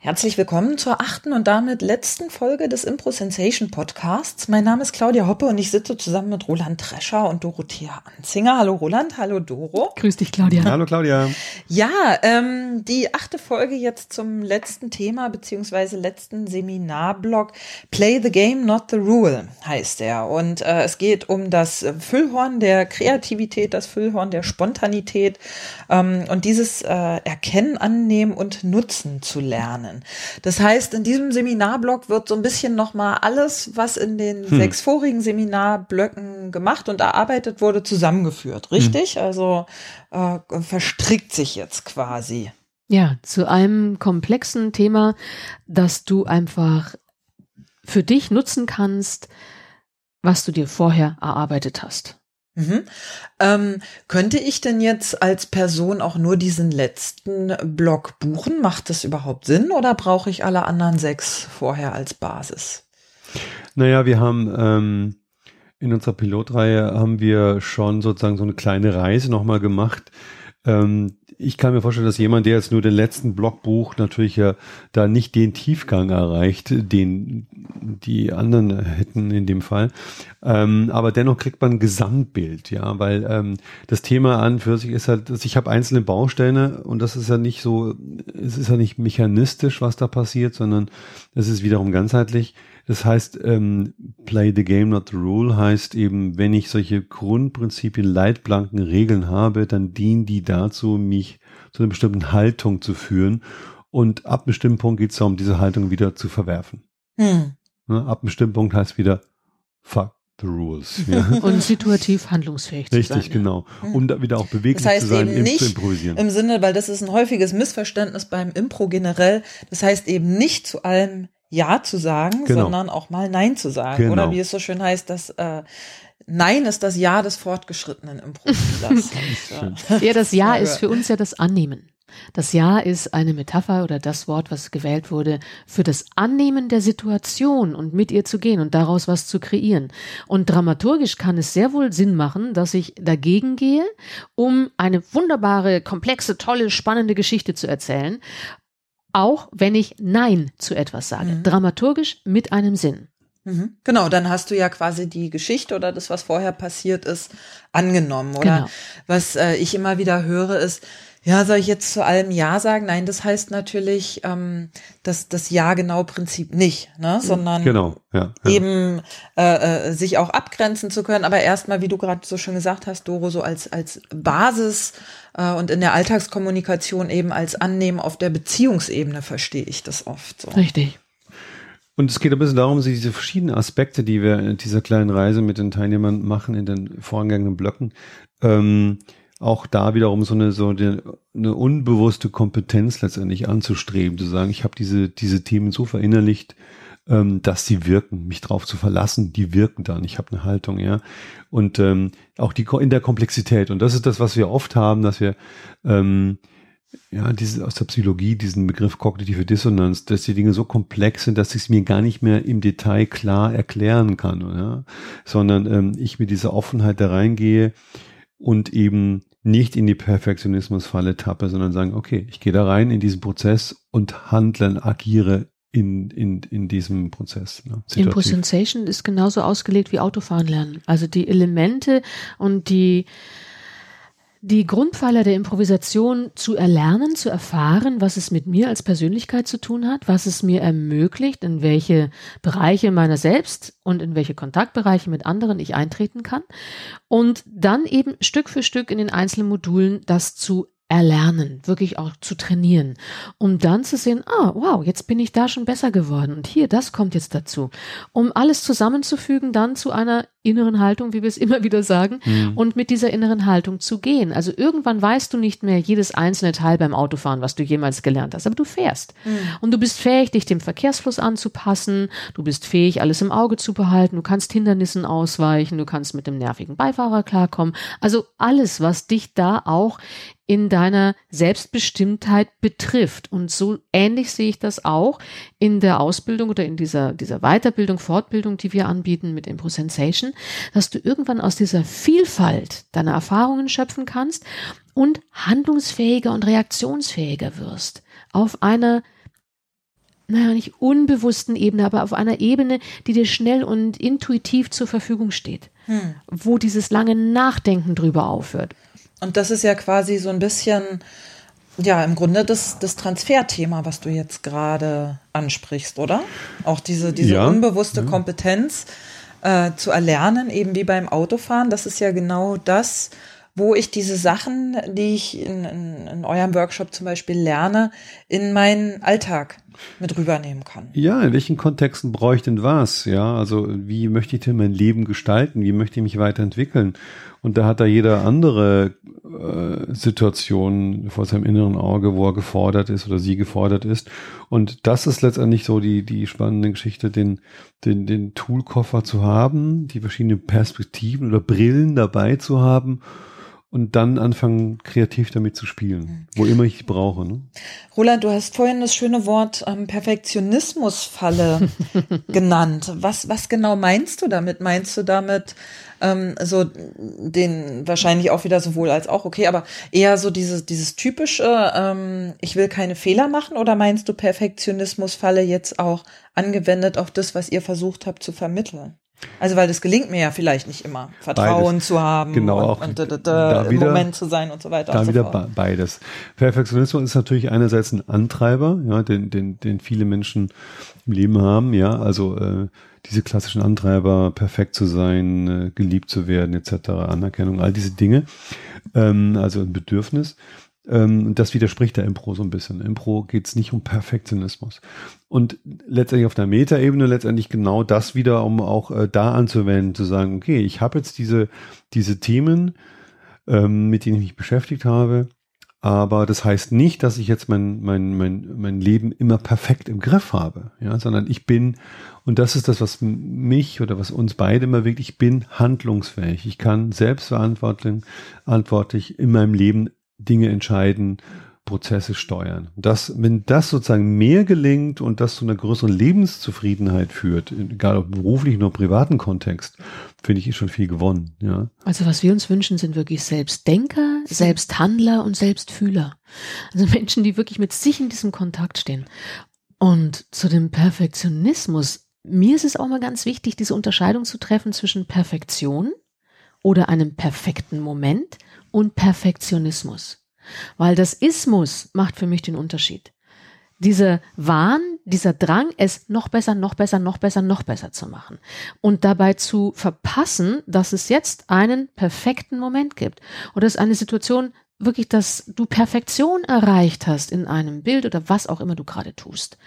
Herzlich willkommen zur 8. und damit letzten Folge des Impro Sensation Podcasts. Mein Name ist Claudia Hoppe und ich sitze zusammen mit Roland Trescher und Dorothea Anzinger. Hallo Roland, hallo Doro. Grüß dich, Claudia. Hallo Claudia. Ja, die 8. Folge jetzt zum letzten Thema beziehungsweise letzten Seminarblock. Play the Game, not the Rule heißt er. Und es geht um das Füllhorn der Kreativität, das Füllhorn der Spontanität und dieses Erkennen, Annehmen und Nutzen zu lernen. Das heißt, in diesem Seminarblock wird so ein bisschen nochmal alles, was in den 6 vorigen Seminarblöcken gemacht und erarbeitet wurde, zusammengeführt, richtig? Also verstrickt sich jetzt quasi. Ja, zu einem komplexen Thema, das du einfach für dich nutzen kannst, was du dir vorher erarbeitet hast. Könnte ich denn jetzt als Person auch nur diesen letzten Block buchen? Macht das überhaupt Sinn oder brauche ich alle anderen 6 vorher als Basis? Naja, wir haben in unserer Pilotreihe haben wir schon sozusagen so eine kleine Reise nochmal gemacht. Ich kann mir vorstellen, dass jemand, der jetzt nur den letzten Block bucht, natürlich ja da nicht den Tiefgang erreicht, den die anderen hätten in dem Fall. Aber dennoch kriegt man ein Gesamtbild, ja, weil das Thema an für sich ist halt, dass ich habe einzelne Bausteine und das ist ja nicht so, es ist ja nicht mechanistisch, was da passiert, sondern es ist wiederum ganzheitlich. Das heißt, play the game, not the rule, heißt eben, wenn ich solche Grundprinzipien, Leitplanken, Regeln habe, dann dienen die dazu, mich zu einer bestimmten Haltung zu führen. Und ab einem bestimmten Punkt geht es darum, diese Haltung wieder zu verwerfen. Ne, ab einem bestimmten Punkt heißt wieder, fuck the rules. Ja. Und situativ handlungsfähig zu sein. Richtig, genau. Um da wieder auch beweglich das heißt zu sein, eben nicht zu improvisieren. Im Sinne, weil das ist ein häufiges Missverständnis beim Impro generell, das heißt eben nicht zu allem Ja zu sagen, sondern auch mal Nein zu sagen. Genau. Oder wie es so schön heißt, dass Nein ist das Ja des fortgeschrittenen Impro-Spielers. Ja, das Ja ist für uns ja das Annehmen. Das Ja ist eine Metapher oder das Wort, was gewählt wurde, für das Annehmen der Situation und mit ihr zu gehen und daraus was zu kreieren. Und dramaturgisch kann es sehr wohl Sinn machen, dass ich dagegen gehe, um eine wunderbare, komplexe, tolle, spannende Geschichte zu erzählen, auch wenn ich Nein zu etwas sage. Dramaturgisch mit einem Sinn. Genau, dann hast du ja quasi die Geschichte oder das, was vorher passiert ist, angenommen. Oder Genau. Was ich immer wieder höre ist, ja, soll ich jetzt zu allem Ja sagen? Nein, das heißt natürlich das Ja-genau-Prinzip nicht, ne? Sondern eben sich auch abgrenzen zu können. Aber erstmal, wie du gerade so schön gesagt hast, Doro, so als Basis und in der Alltagskommunikation eben als Annehmen auf der Beziehungsebene verstehe ich das oft so. Richtig. Und es geht ein bisschen darum, diese verschiedenen Aspekte, die wir in dieser kleinen Reise mit den Teilnehmern machen, in den vorangegangenen Blöcken, auch da wiederum so eine unbewusste Kompetenz letztendlich anzustreben, zu sagen, ich habe diese Themen so verinnerlicht, dass sie wirken, mich drauf zu verlassen, die wirken dann, ich habe eine Haltung, ja. Und auch in der Komplexität. Und das ist das, was wir oft haben, dass wir aus der Psychologie, diesen Begriff kognitive Dissonanz, dass die Dinge so komplex sind, dass ich es mir gar nicht mehr im Detail klar erklären kann, ja? Sondern ich mit dieser Offenheit da reingehe und eben nicht in die Perfektionismusfalle tappe, sondern sagen, okay, ich gehe da rein in diesen Prozess und handle, agiere in diesem Prozess. Ne? Impro Sensation ist genauso ausgelegt wie Autofahren lernen. Also die Elemente und die Grundpfeiler der Improvisation zu erlernen, zu erfahren, was es mit mir als Persönlichkeit zu tun hat, was es mir ermöglicht, in welche Bereiche meiner selbst und in welche Kontaktbereiche mit anderen ich eintreten kann und dann eben Stück für Stück in den einzelnen Modulen das zu erlernen, wirklich auch zu trainieren, um dann zu sehen, wow, jetzt bin ich da schon besser geworden und hier, das kommt jetzt dazu, um alles zusammenzufügen, dann zu einer inneren Haltung, wie wir es immer wieder sagen, und mit dieser inneren Haltung zu gehen. Also irgendwann weißt du nicht mehr jedes einzelne Teil beim Autofahren, was du jemals gelernt hast, aber du fährst. Und du bist fähig, dich dem Verkehrsfluss anzupassen, du bist fähig, alles im Auge zu behalten, du kannst Hindernissen ausweichen, du kannst mit dem nervigen Beifahrer klarkommen. Also alles, was dich da auch in deiner Selbstbestimmtheit betrifft. Und so ähnlich sehe ich das auch in der Ausbildung oder in dieser Weiterbildung, Fortbildung, die wir anbieten mit Impro Sensation, dass du irgendwann aus dieser Vielfalt deiner Erfahrungen schöpfen kannst und handlungsfähiger und reaktionsfähiger wirst auf einer nicht unbewussten Ebene, aber auf einer Ebene, die dir schnell und intuitiv zur Verfügung steht, wo dieses lange Nachdenken drüber aufhört. Und das ist ja quasi so ein bisschen, ja, im Grunde das Transferthema, was du jetzt gerade ansprichst, oder? Auch diese unbewusste Kompetenz zu erlernen, eben wie beim Autofahren, das ist ja genau das, wo ich diese Sachen, die ich in eurem Workshop zum Beispiel lerne, in meinen Alltag mit rübernehmen kann. Ja, in welchen Kontexten brauche ich denn was? Ja, also wie möchte ich denn mein Leben gestalten? Wie möchte ich mich weiterentwickeln? Und da hat da jeder andere Situation vor seinem inneren Auge, wo er gefordert ist oder sie gefordert ist. Und das ist letztendlich so die spannende Geschichte, den Toolkoffer zu haben, die verschiedenen Perspektiven oder Brillen dabei zu haben und dann anfangen, kreativ damit zu spielen, wo immer ich brauche. Ne? Roland, du hast vorhin das schöne Wort Perfektionismusfalle genannt. Was genau meinst du damit? Meinst du damit so den wahrscheinlich auch wieder sowohl als auch, okay, aber eher so dieses typische, ich will keine Fehler machen, oder meinst du Perfektionismusfalle jetzt auch angewendet auf das, was ihr versucht habt zu vermitteln? Also, weil das gelingt mir ja vielleicht nicht immer, Vertrauen zu haben, genau, und im Moment zu sein und so weiter. Da wieder beides. Perfektionismus ist natürlich einerseits ein Antreiber, ja, den viele Menschen im Leben haben, ja, also diese klassischen Antreiber, perfekt zu sein, geliebt zu werden, etc., Anerkennung, all diese Dinge, also ein Bedürfnis. Das widerspricht der Impro so ein bisschen. Impro geht es nicht um Perfektionismus. Und letztendlich auf der Metaebene letztendlich genau das wieder, um auch da anzuwenden, zu sagen, okay, ich habe jetzt diese Themen, mit denen ich mich beschäftigt habe, aber das heißt nicht, dass ich jetzt mein Leben immer perfekt im Griff habe, ja, sondern ich bin, und das ist das, was mich oder was uns beide immer wirklich, ich bin handlungsfähig. Ich kann selbstverantwortlich in meinem Leben Dinge entscheiden, Prozesse steuern. Wenn das sozusagen mehr gelingt und das zu einer größeren Lebenszufriedenheit führt, egal ob beruflichen oder privaten Kontext, finde ich, ist schon viel gewonnen. Ja. Also was wir uns wünschen, sind wirklich Selbstdenker, Selbsthandler und Selbstfühler. Also Menschen, die wirklich mit sich in diesem Kontakt stehen. Und zu dem Perfektionismus, mir ist es auch mal ganz wichtig, diese Unterscheidung zu treffen zwischen Perfektion oder einem perfekten Moment und Perfektionismus. Weil das Ismus macht für mich den Unterschied. Dieser Wahn, dieser Drang, es noch besser, noch besser, noch besser, noch besser zu machen. Und dabei zu verpassen, dass es jetzt einen perfekten Moment gibt. Oder es eine Situation wirklich, dass du Perfektion erreicht hast in einem Bild oder was auch immer du gerade tust.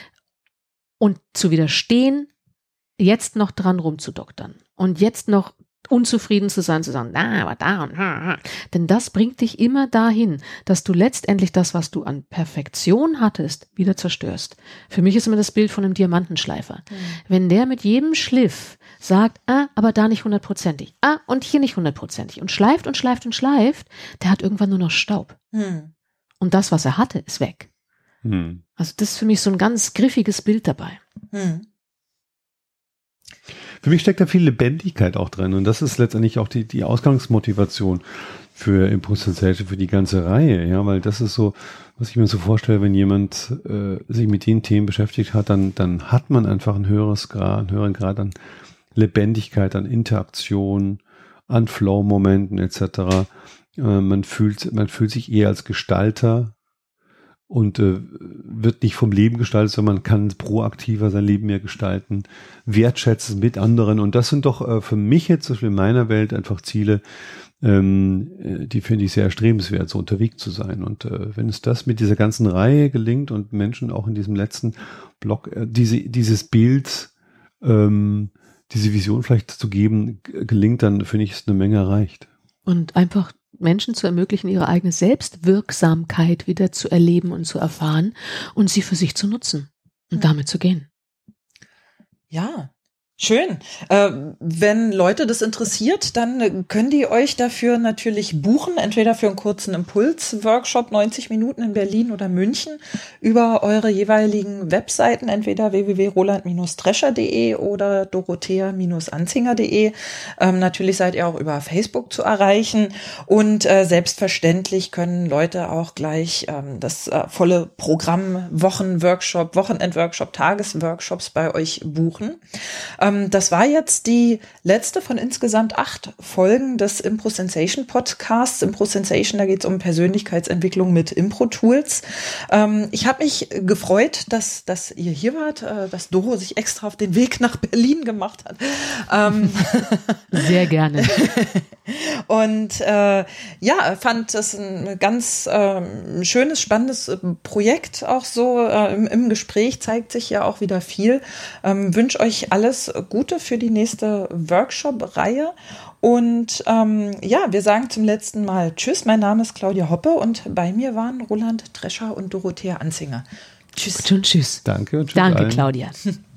Und zu widerstehen, jetzt noch dran rumzudoktern. Und jetzt noch unzufrieden zu sein, zu sagen, aber da und denn das bringt dich immer dahin, dass du letztendlich das, was du an Perfektion hattest, wieder zerstörst. Für mich ist immer das Bild von einem Diamantenschleifer. Wenn der mit jedem Schliff sagt, aber da nicht 100%ig, und hier nicht 100%ig und schleift und schleift und schleift, der hat irgendwann nur noch Staub. Und das, was er hatte, ist weg. Also das ist für mich so ein ganz griffiges Bild dabei. Für mich steckt da viel Lebendigkeit auch drin, und das ist letztendlich auch die Ausgangsmotivation für Impro Sensation, für die ganze Reihe, ja, weil das ist so, was ich mir so vorstelle, wenn jemand sich mit den Themen beschäftigt hat, dann hat man einfach einen höheren Grad an Lebendigkeit, an Interaktion, an Flow-Momenten etc. Man fühlt sich eher als Gestalter und wird nicht vom Leben gestaltet, sondern man kann proaktiver sein Leben mehr gestalten, wertschätzen mit anderen. Und das sind doch für mich jetzt zum Beispiel in meiner Welt einfach Ziele, die finde ich sehr erstrebenswert, so unterwegs zu sein. Und wenn es das mit dieser ganzen Reihe gelingt und Menschen auch in diesem letzten Block dieses Bild, diese Vision vielleicht zu geben, gelingt, dann finde ich, ist eine Menge erreicht. Und einfach Menschen zu ermöglichen, ihre eigene Selbstwirksamkeit wieder zu erleben und zu erfahren und sie für sich zu nutzen und damit zu gehen. Ja, Schön. Wenn Leute das interessiert, dann können die euch dafür natürlich buchen, entweder für einen kurzen Impuls-Workshop, 90 Minuten in Berlin oder München, über eure jeweiligen Webseiten, entweder www.roland-drescher.de oder dorothea-anzinger.de. Natürlich seid ihr auch über Facebook zu erreichen und selbstverständlich können Leute auch gleich das volle Programm, Wochenworkshop, Wochenendworkshop, Tagesworkshops bei euch buchen. Das war jetzt die letzte von insgesamt 8 Folgen des Impro Sensation Podcasts. Impro Sensation, da geht es um Persönlichkeitsentwicklung mit Impro-Tools. Ich habe mich gefreut, dass ihr hier wart, dass Doro sich extra auf den Weg nach Berlin gemacht hat. Sehr gerne. Und fand das ein ganz schönes, spannendes Projekt auch so. Im Gespräch zeigt sich ja auch wieder viel. Wünsche euch alles Gute für die nächste Workshop-Reihe. Und wir sagen zum letzten Mal Tschüss. Mein Name ist Claudia Hoppe und bei mir waren Roland Drescher und Dorothea Anzinger. Tschüss. Und tschüss. Danke und tschüss. Danke, allen. Claudia.